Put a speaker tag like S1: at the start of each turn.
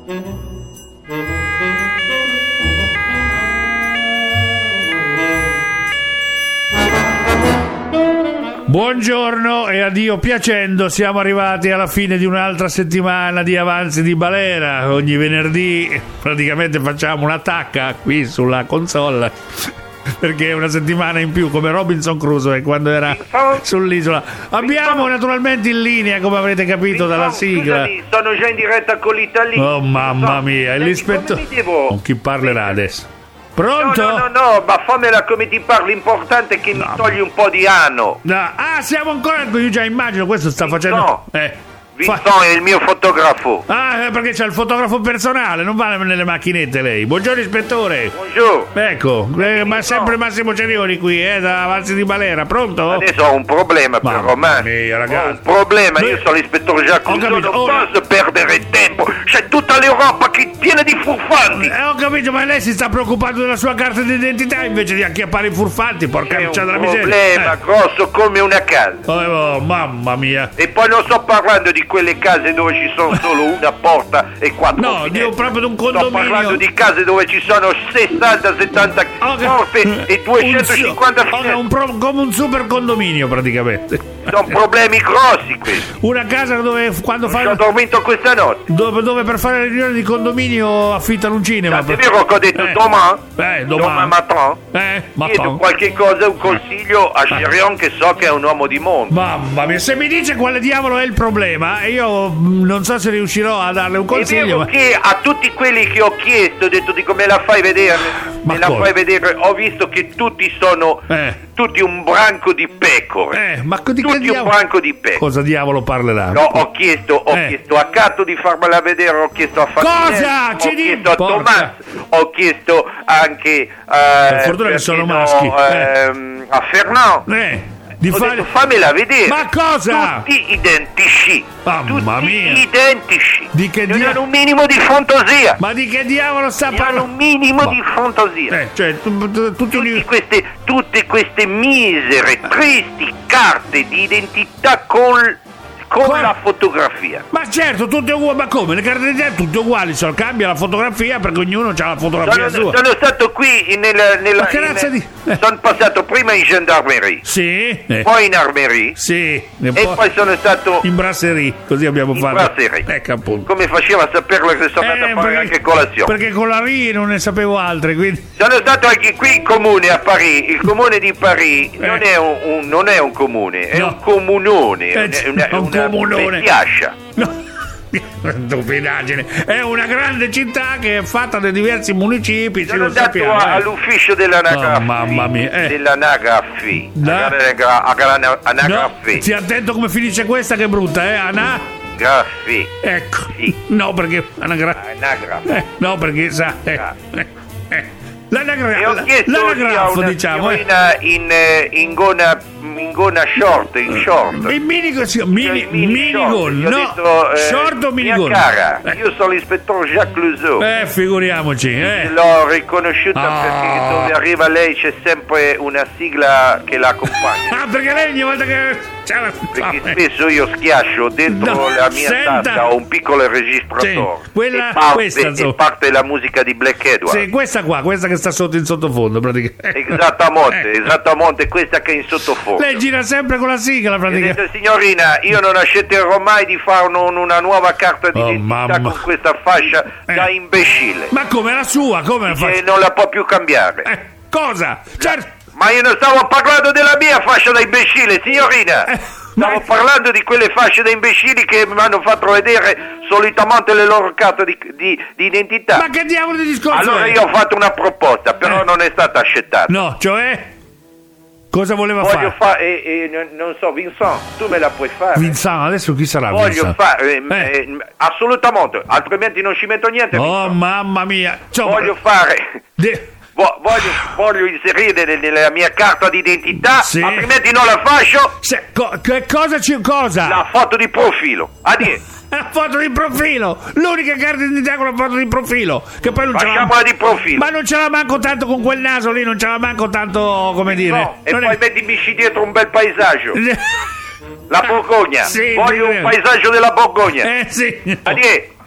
S1: Buongiorno e addio piacendo, siamo arrivati alla fine di un'altra settimana di Avanzi di Balera. Ogni venerdì praticamente facciamo un'attacca qui sulla console, perché è una settimana in più, come Robinson Crusoe quando era sull'isola. Abbiamo naturalmente in linea, come avrete capito dalla sigla.
S2: Scusami, sono già in diretta con l'Italia.
S1: Oh mamma mia, l'ispettore. Con chi parlerà adesso? Pronto?
S2: No, ma fammela come ti parli, l'importante è che mi togli un po' di anno.
S1: No. Ah, siamo ancora, io già immagino, questo sta facendo...
S2: Vincent è il mio fotografo.
S1: Ah, perché c'è il fotografo personale, non va nelle macchinette lei. Buongiorno ispettore.
S2: Buongiorno.
S1: Ecco, ma sempre Massimo Cerioni qui, da Avanzi di Balera, pronto?
S2: Adesso ho un problema però, ma ho un problema, io sono l'ispettore Giacomo, non posso perdere tempo, c'è tutta l'Europa che è piena di furfanti.
S1: Ho capito, ma lei si sta preoccupando della sua carta d'identità invece di acchiappare i furfanti, porca miseria.
S2: È un problema grosso come una casa.
S1: Oh, mamma mia.
S2: E poi non sto parlando di quelle case dove ci sono solo una porta e quattro finestre.
S1: Io proprio di un condominio.
S2: Sto parlando di case dove ci sono 60-70 porte e 250 finestre.
S1: Come un super condominio praticamente.
S2: Sono problemi grossi questi.
S1: Una casa dove quando
S2: fa... Ho dormito questa notte.
S1: Dove per fare le riunioni di condominio affittano un cinema.
S2: È vero che ho detto domani matin. Chiedo qualche cosa, un consiglio a Cherion che so che è un uomo di mondo.
S1: Mamma mia, se mi dice quale diavolo è il problema, io non so se riuscirò a darle un consiglio.
S2: È vero che a tutti quelli che ho chiesto, ho detto dico me la fai vedere. Fai vedere, ho visto che tutti sono tutti un branco di pecore.
S1: Ma tutti
S2: un branco di pecore.
S1: Cosa diavolo parlerà?
S2: No, ho chiesto a Cato di farmela vedere, ho chiesto a
S1: Fatinelli,
S2: ho chiesto a Tommaso, ho chiesto anche
S1: per fortuna che sono maschi.
S2: A Fernand. Fammela vedere.
S1: Ma cosa?
S2: Tutti identici.
S1: Mamma mia.
S2: Identici.
S1: Di che
S2: hanno un minimo di fantasia.
S1: Ma di che diavolo sta parlando?
S2: Hanno un minimo di fantasia. Tutte queste misere, tristi carte di identità con la fotografia.
S1: Ma certo, tutte uguali. Ma come? Le carte d'identità tutte uguali, solo cambia la fotografia perché ognuno ha la fotografia sua.
S2: Sono stato qui sono passato prima in gendarmerie.
S1: Sì.
S2: Poi in armerie.
S1: Sì.
S2: E poi sono stato
S1: in brasserie. Così abbiamo fatto.
S2: Brasserie.
S1: Ecco appunto.
S2: Come faceva a saperlo che sono andato a fare anche colazione?
S1: Perché con la RI non ne sapevo altre, quindi.
S2: Sono stato anche qui in comune a Parigi. Il comune di Parigi non è un comune, è un comunone.
S1: Un comunone.
S2: Bestiascia.
S1: No. Stupidaggine. È una grande città che è fatta da diversi municipi.
S2: Sono andato all'ufficio dell'anagrafe.
S1: Mamma mia.
S2: Dell'anagrafe. Anagrafe.
S1: Stia attento come finisce questa che è brutta,
S2: Graffi.
S1: Ecco. Sì. No, perché
S2: anagrafe.
S1: No, perché sa.
S2: L'anagrafo, diciamo. In gonna short, in short.
S1: In minigon, no? Short o minigon?
S2: Cara, io sono l'ispettore Jacques Clouseau.
S1: Figuriamoci,
S2: L'ho riconosciuta perché dove arriva lei c'è sempre una sigla che la accompagna.
S1: Perché lei ogni volta che...
S2: Perché spesso io schiaccio dentro la mia tasca ho un piccolo registratore e parte la musica di Black Edward.
S1: Sì, questa che sta sotto in sottofondo praticamente.
S2: Esattamente, questa che è in sottofondo.
S1: Lei gira sempre con la sigla praticamente.
S2: Signorina, io non accetterò mai di fare una nuova carta d'identità con questa fascia da imbecille.
S1: Ma come la sua? Come la fascia?
S2: Non la può più cambiare.
S1: Cosa? Certo.
S2: Ma io non stavo parlando della mia fascia da imbecille, signorina. Stavo parlando di quelle fasce da imbecilli che mi hanno fatto vedere solitamente le loro carte di identità.
S1: Ma che diavolo di discorso
S2: allora
S1: è?
S2: Io ho fatto una proposta, però non è stata accettata.
S1: No, cioè? Cosa voleva fare?
S2: Voglio fare, non so, Vincent, tu me la puoi fare.
S1: Vincent, adesso chi sarà?
S2: Voglio fare, assolutamente, altrimenti non ci metto niente.
S1: Oh, mamma mia.
S2: Voglio fare... Voglio inserire nella mia carta d'identità, altrimenti non la faccio.
S1: Cosa?
S2: La foto di profilo.
S1: La foto di profilo, l'unica carta d'identità con la foto di profilo. Che poi non
S2: facciamola di profilo.
S1: Ma non ce la manco tanto con quel naso lì, non ce la manco tanto, come dire.
S2: No, e poi mettici dietro un bel paesaggio. La Borgogna. Voglio un paesaggio della Borgogna.
S1: Sì.